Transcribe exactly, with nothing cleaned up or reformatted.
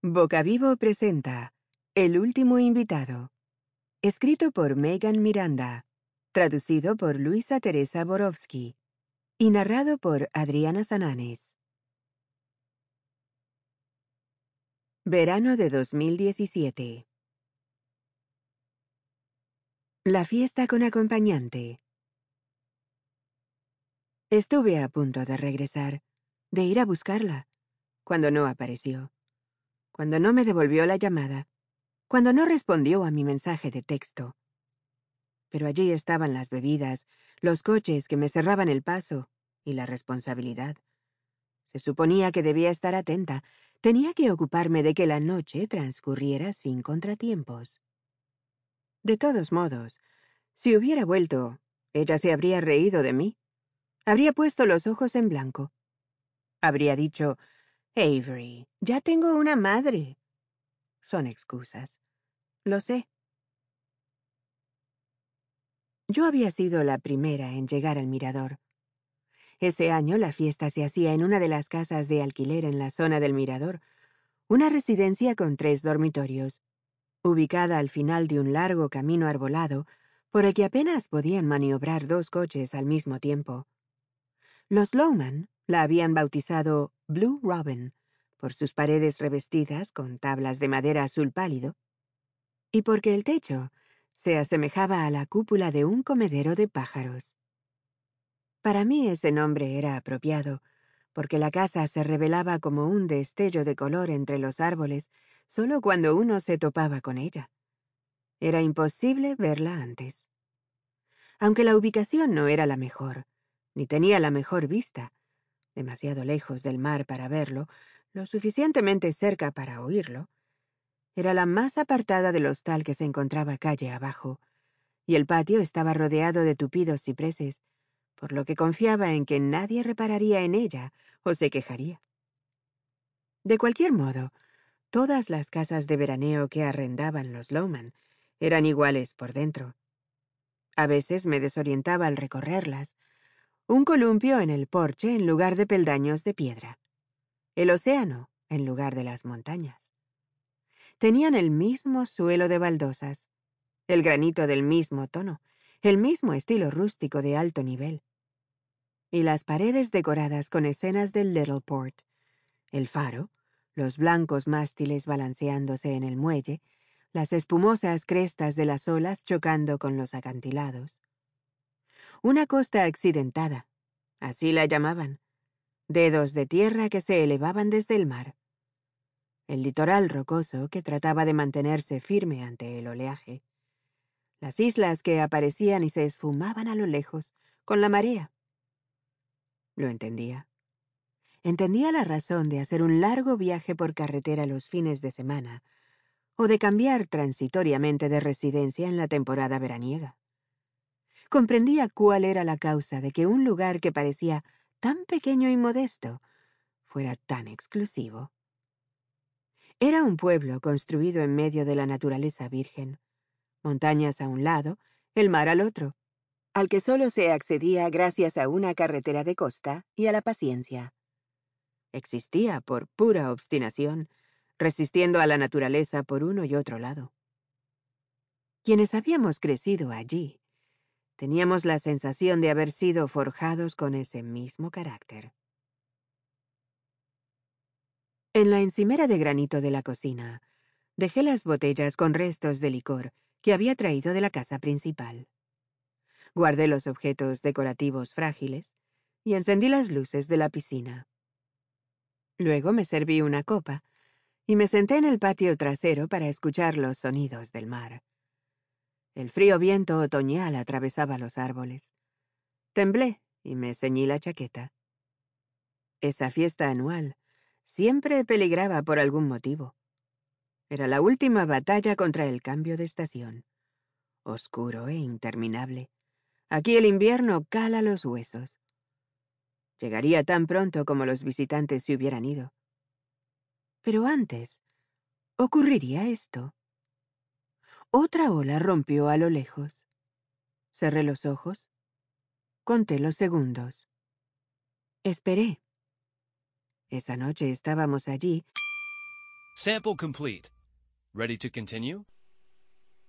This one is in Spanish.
Boca Vivo presenta El último invitado, escrito por Megan Miranda, traducido por Luisa Teresa Borowski y narrado por Adriana Sananes. Verano de dos mil diecisiete. La fiesta con acompañante. Estuve a punto de regresar, de ir a buscarla, cuando no apareció, cuando no me devolvió la llamada, cuando no respondió a mi mensaje de texto. Pero allí estaban las bebidas, los coches que me cerraban el paso y la responsabilidad. Se suponía que debía estar atenta, tenía que ocuparme de que la noche transcurriera sin contratiempos. De todos modos, si hubiera vuelto, ella se habría reído de mí. Habría puesto los ojos en blanco. Habría dicho, Avery, ya tengo una madre. Son excusas. Lo sé. Yo había sido la primera en llegar al mirador. Ese año la fiesta se hacía en una de las casas de alquiler en la zona del mirador, una residencia con tres dormitorios, ubicada al final de un largo camino arbolado por el que apenas podían maniobrar dos coches al mismo tiempo. Los Lowman la habían bautizado Blue Robin por sus paredes revestidas con tablas de madera azul pálido y porque el techo se asemejaba a la cúpula de un comedero de pájaros. Para mí ese nombre era apropiado, porque la casa se revelaba como un destello de color entre los árboles solo cuando uno se topaba con ella. Era imposible verla antes. Aunque la ubicación no era la mejor, ni tenía la mejor vista, demasiado lejos del mar para verlo, lo suficientemente cerca para oírlo, era la más apartada del hostal que se encontraba calle abajo, y el patio estaba rodeado de tupidos cipreses, por lo que confiaba en que nadie repararía en ella o se quejaría. De cualquier modo, todas las casas de veraneo que arrendaban los Lowman eran iguales por dentro. A veces me desorientaba al recorrerlas. Un columpio en el porche en lugar de peldaños de piedra. El océano en lugar de las montañas. Tenían el mismo suelo de baldosas, el granito del mismo tono, el mismo estilo rústico de alto nivel. Y las paredes decoradas con escenas del Little Port, el faro, los blancos mástiles balanceándose en el muelle, las espumosas crestas de las olas chocando con los acantilados. Una costa accidentada, así la llamaban, dedos de tierra que se elevaban desde el mar. El litoral rocoso que trataba de mantenerse firme ante el oleaje. Las islas que aparecían y se esfumaban a lo lejos, con la marea. Lo entendía. Entendía la razón de hacer un largo viaje por carretera los fines de semana, o de cambiar transitoriamente de residencia en la temporada veraniega. Comprendía cuál era la causa de que un lugar que parecía tan pequeño y modesto fuera tan exclusivo. Era un pueblo construido en medio de la naturaleza virgen, montañas a un lado, el mar al otro, al que solo se accedía gracias a una carretera de costa y a la paciencia. Existía por pura obstinación, resistiendo a la naturaleza por uno y otro lado. Quienes habíamos crecido allí, teníamos la sensación de haber sido forjados con ese mismo carácter. En la encimera de granito de la cocina, dejé las botellas con restos de licor que había traído de la casa principal. Guardé los objetos decorativos frágiles y encendí las luces de la piscina. Luego me serví una copa y me senté en el patio trasero para escuchar los sonidos del mar. El frío viento otoñal atravesaba los árboles. Temblé y me ceñí la chaqueta. Esa fiesta anual siempre peligraba por algún motivo. Era la última batalla contra el cambio de estación. Oscuro e interminable. Aquí el invierno cala los huesos. Llegaría tan pronto como los visitantes se hubieran ido. Pero antes, ocurriría esto. Otra ola rompió a lo lejos. Cerré los ojos. Conté los segundos. Esperé. Esa noche estábamos allí, Sample complete. Ready to continue?